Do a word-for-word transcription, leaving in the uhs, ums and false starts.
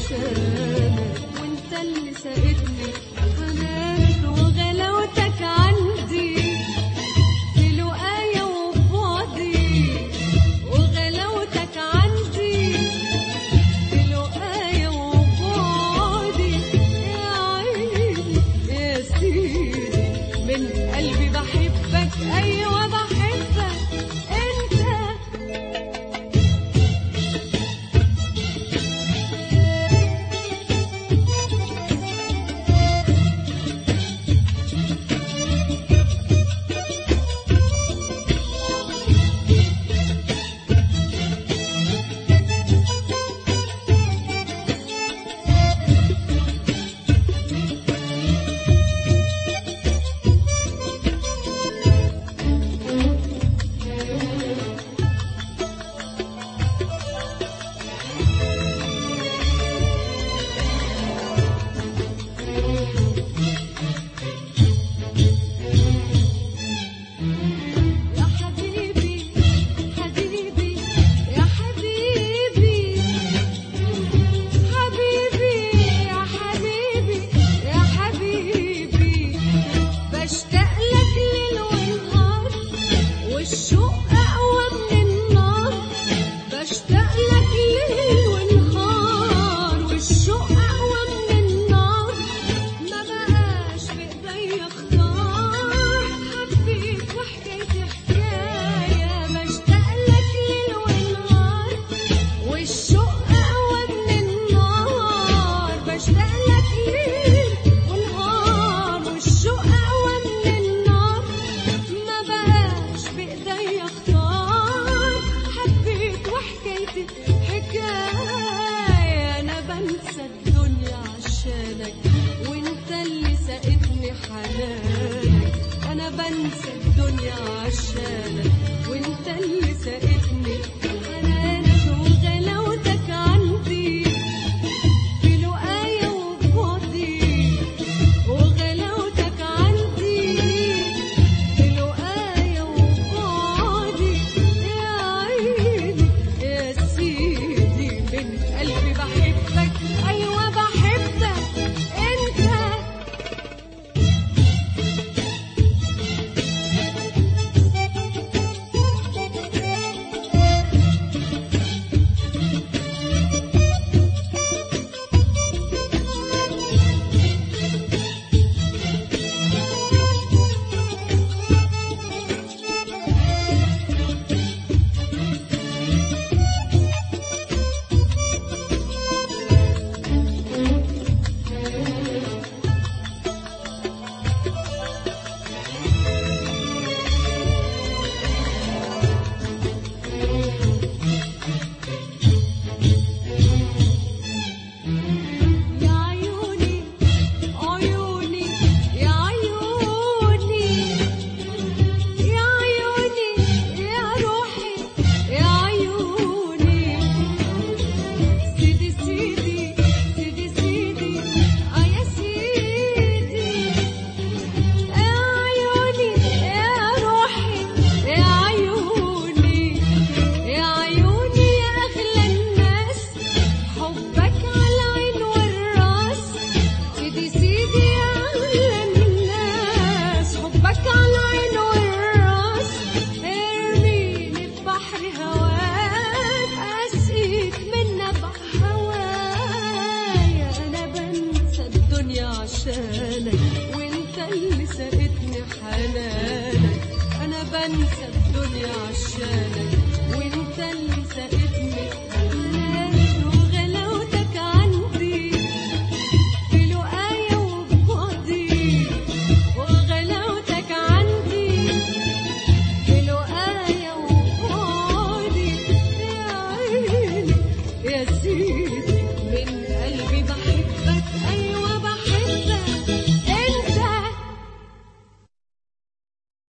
عشانك، وانت اللي ساقتني حنانك وغلاوتك عندي في لقايا وبعدي، وغلاوتك عندي في لقايا وبعدي. يا عيني يا سيدي من قلبي بحبك، أيوة بحبك أنت. أنا بنسى الدنيا عشانك، وانت اللي ساقتني حنانك وغلاوتك عندي في لقايا وبعدي، وغلاوتك عندي في لقايا وبعدي. يا عيني يا سيدي من قلبي بحبك، أيوة بحبك أنت. وانت اللي ساقتني حنانك، انا بنسى الدنيا عشانك، وانت اللي ساقتني حنانك وغلاوتك عندي في لقايا وبعدي، وغلاوتك عندي في لقايا وبعدي. يا عيني يا سيدي من قلبي بحبك،